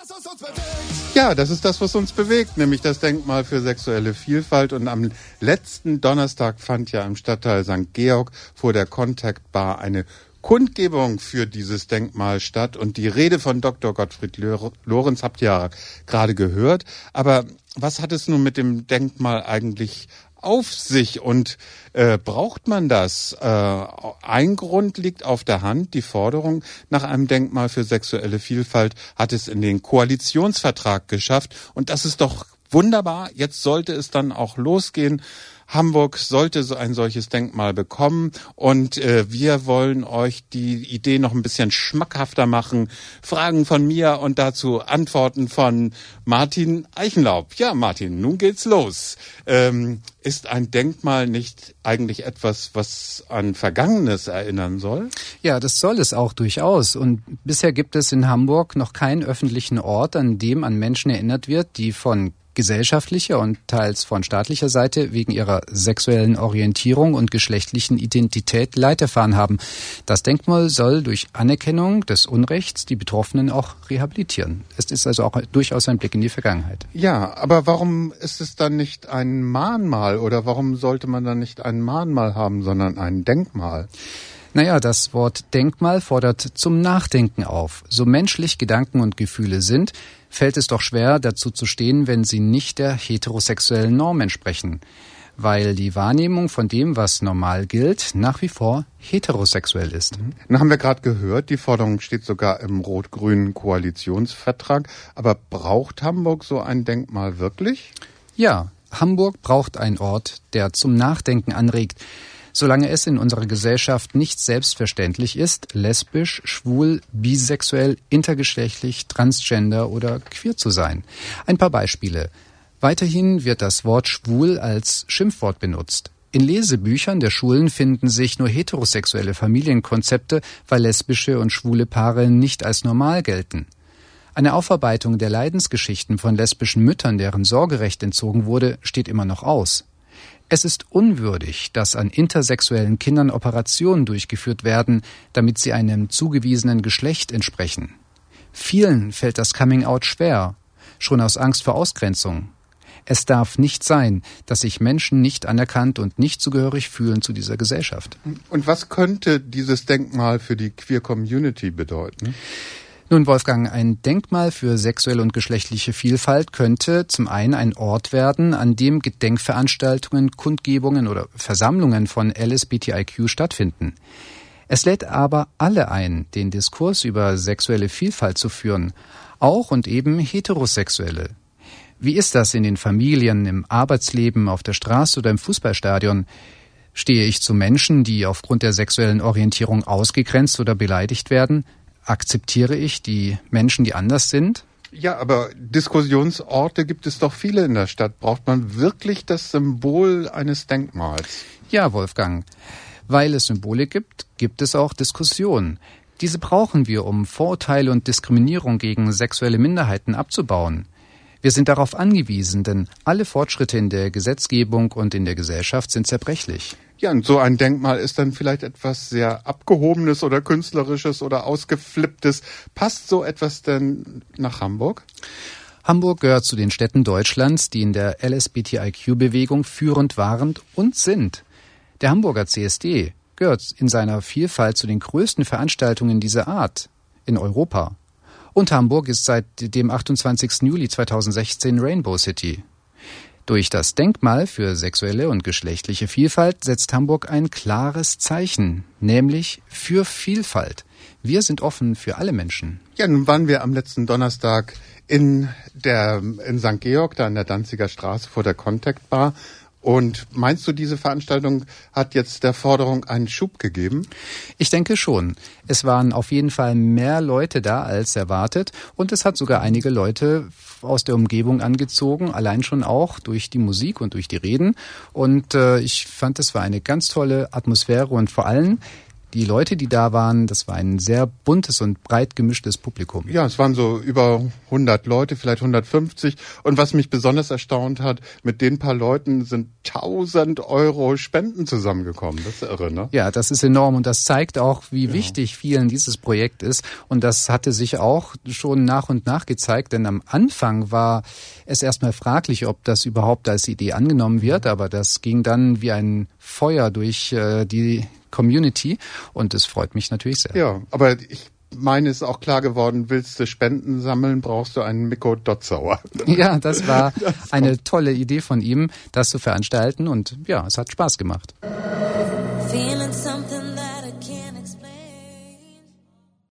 Ja, das ist das, was uns bewegt, nämlich das Denkmal für sexuelle Vielfalt. Und am letzten Donnerstag fand ja im Stadtteil St. Georg vor der Contact Bar eine Kundgebung für dieses Denkmal statt. Und die Rede von Dr. Gottfried Lorenz habt ihr ja gerade gehört. Aber was hat es nun mit dem Denkmal eigentlich auf sich und braucht man das? Ein Grund liegt auf der Hand. Die Forderung nach einem Denkmal für sexuelle Vielfalt hat es in den Koalitionsvertrag geschafft. Und das ist doch wunderbar. Jetzt sollte es dann auch losgehen. Hamburg sollte so ein solches Denkmal bekommen und wir wollen euch die Idee noch ein bisschen schmackhafter machen. Fragen von mir und dazu Antworten von Martin Eichenlaub. Ja, Martin, nun geht's los. Ist ein Denkmal nicht eigentlich etwas, was an Vergangenes erinnern soll? Ja, das soll es auch durchaus. Und bisher gibt es in Hamburg noch keinen öffentlichen Ort, an dem an Menschen erinnert wird, die von gesellschaftlicher und teils von staatlicher Seite wegen ihrer sexuellen Orientierung und geschlechtlichen Identität Leid erfahren haben. Das Denkmal soll durch Anerkennung des Unrechts die Betroffenen auch rehabilitieren. Es ist also auch durchaus ein Blick in die Vergangenheit. Ja, aber warum ist es dann nicht ein Mahnmal oder warum sollte man dann nicht ein Mahnmal haben, sondern ein Denkmal? Naja, das Wort Denkmal fordert zum Nachdenken auf. So menschlich Gedanken und Gefühle sind, fällt es doch schwer, dazu zu stehen, wenn sie nicht der heterosexuellen Norm entsprechen. Weil die Wahrnehmung von dem, was normal gilt, nach wie vor heterosexuell ist. Dann haben wir gerade gehört, die Forderung steht sogar im rot-grünen Koalitionsvertrag. Aber braucht Hamburg so ein Denkmal wirklich? Ja, Hamburg braucht einen Ort, der zum Nachdenken anregt. Solange es in unserer Gesellschaft nicht selbstverständlich ist, lesbisch, schwul, bisexuell, intergeschlechtlich, transgender oder queer zu sein. Ein paar Beispiele. Weiterhin wird das Wort schwul als Schimpfwort benutzt. In Lesebüchern der Schulen finden sich nur heterosexuelle Familienkonzepte, weil lesbische und schwule Paare nicht als normal gelten. Eine Aufarbeitung der Leidensgeschichten von lesbischen Müttern, deren Sorgerecht entzogen wurde, steht immer noch aus. Es ist unwürdig, dass an intersexuellen Kindern Operationen durchgeführt werden, damit sie einem zugewiesenen Geschlecht entsprechen. Vielen fällt das Coming-out schwer, schon aus Angst vor Ausgrenzung. Es darf nicht sein, dass sich Menschen nicht anerkannt und nicht zugehörig fühlen zu dieser Gesellschaft. Und was könnte dieses Denkmal für die Queer-Community bedeuten? Nun, Wolfgang, ein Denkmal für sexuelle und geschlechtliche Vielfalt könnte zum einen ein Ort werden, an dem Gedenkveranstaltungen, Kundgebungen oder Versammlungen von LSBTIQ stattfinden. Es lädt aber alle ein, den Diskurs über sexuelle Vielfalt zu führen, auch und eben Heterosexuelle. Wie ist das in den Familien, im Arbeitsleben, auf der Straße oder im Fußballstadion? Stehe ich zu Menschen, die aufgrund der sexuellen Orientierung ausgegrenzt oder beleidigt werden? Akzeptiere ich die Menschen, die anders sind? Ja, aber Diskussionsorte gibt es doch viele in der Stadt. Braucht man wirklich das Symbol eines Denkmals? Ja, Wolfgang. Weil es Symbole gibt, gibt es auch Diskussionen. Diese brauchen wir, um Vorurteile und Diskriminierung gegen sexuelle Minderheiten abzubauen. Wir sind darauf angewiesen, denn alle Fortschritte in der Gesetzgebung und in der Gesellschaft sind zerbrechlich. Ja, und so ein Denkmal ist dann vielleicht etwas sehr Abgehobenes oder Künstlerisches oder Ausgeflipptes. Passt so etwas denn nach Hamburg? Hamburg gehört zu den Städten Deutschlands, die in der LSBTIQ-Bewegung führend waren und sind. Der Hamburger CSD gehört in seiner Vielfalt zu den größten Veranstaltungen dieser Art in Europa. Und Hamburg ist seit dem 28. Juli 2016 Rainbow City. Durch das Denkmal für sexuelle und geschlechtliche Vielfalt setzt Hamburg ein klares Zeichen, nämlich für Vielfalt. Wir sind offen für alle Menschen. Ja, nun waren wir am letzten Donnerstag in St. Georg, da in der Danziger Straße vor der Contact Bar. Und meinst du, diese Veranstaltung hat jetzt der Forderung einen Schub gegeben? Ich denke schon. Es waren auf jeden Fall mehr Leute da als erwartet und es hat sogar einige Leute aus der Umgebung angezogen, allein schon auch durch die Musik und durch die Reden. Und ich fand, es war eine ganz tolle Atmosphäre und vor allem Die Leute, die da waren, das war ein sehr buntes und breit gemischtes Publikum. Ja, es waren so über 100 Leute, vielleicht 150. Und was mich besonders erstaunt hat, mit den paar Leuten sind 1.000 Euro Spenden zusammengekommen. Das ist irre, ne? Ja, das ist enorm und das zeigt auch, wie wichtig vielen dieses Projekt ist. Und das hatte sich auch schon nach und nach gezeigt, denn am Anfang war es erstmal fraglich, ob das überhaupt als Idee angenommen wird, aber das ging dann wie ein Feuer durch die Community und es freut mich natürlich sehr. Ja, aber ich meine, ist auch klar geworden, willst du Spenden sammeln, brauchst du einen Mikko Dotzauer. Ja, das war eine tolle Idee von ihm, das zu veranstalten und ja, es hat Spaß gemacht. Feeling something